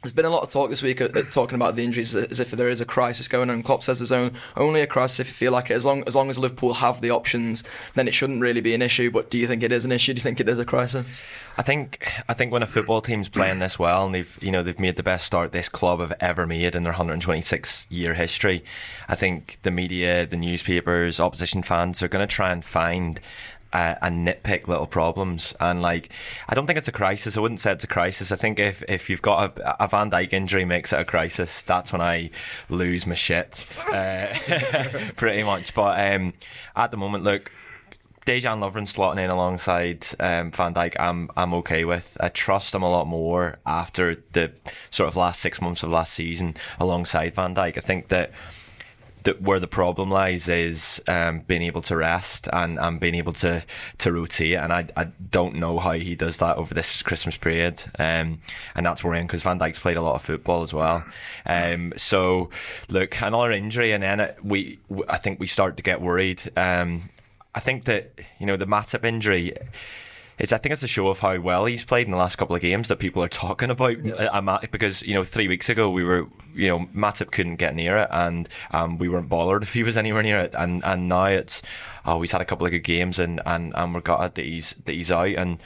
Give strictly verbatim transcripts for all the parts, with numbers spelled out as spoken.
There's been a lot of talk this week uh, uh, talking about the injuries as if there is a crisis going on. Klopp says there's own, only a crisis if you feel like it. As long as long as Liverpool have the options, then it shouldn't really be an issue. But do you think it is an issue? Do you think it is a crisis? I think I think when a football team's playing this well and they've you know they've made the best start this club have ever made in their one hundred twenty-six year history, I think the media, the newspapers, opposition fans are going to try and find Uh, and nitpick little problems. And like, I don't think it's a crisis. I wouldn't say it's a crisis. I think if, if you've got a, a Van Dijk injury makes it a crisis, that's when I lose my shit, uh, pretty much. But um, at the moment, look, Dejan Lovren slotting in alongside um, Van Dijk, I'm I'm okay with. I trust him a lot more after the sort of last six months of last season alongside Van Dijk. I think that that where the problem lies is um, being able to rest and, and being able to, to rotate, and I, I don't know how he does that over this Christmas period, um, and that's worrying because Van Dijk's played a lot of football as well. Um, so look, another injury, and then it, we I think we start to get worried. Um, I think that you know the Matip injury. It's, I think it's a show of how well he's played in the last couple of games that people are talking about. Yeah. Because, you know, three weeks ago we were, you know, Matip couldn't get near it, and um, we weren't bothered if he was anywhere near it. And, and now it's, oh, he's had a couple of good games and, and, and we're gutted that he's, that he's out. And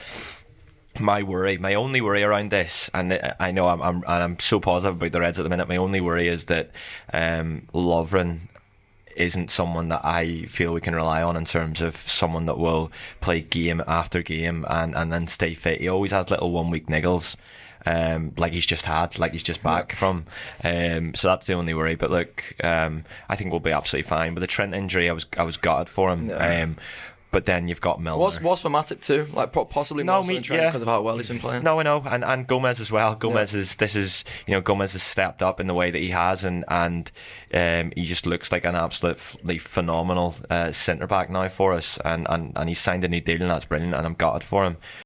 my worry, my only worry around this, and I know I'm, I'm, and I'm so positive about the Reds at the minute, my only worry is that um, Lovren isn't someone that I feel we can rely on in terms of someone that will play game after game and, and then stay fit. He always has little one week niggles, um, like he's just had, like he's just back from. Um, so that's the only worry. But look, um, I think we'll be absolutely fine. With the Trent injury, I was I was gutted for him. Yeah. Um, But then you've got Milner. Was was for Matip too, like possibly more no, so than Trent, yeah. because of how well he's been playing. No, I know, and and Gomez as well. Gomez yeah. is this is you know Gomez has stepped up in the way that he has, and and um, he just looks like an absolutely phenomenal uh, centre back now for us, and, and and he's signed a new deal, and that's brilliant, and I'm gutted for him.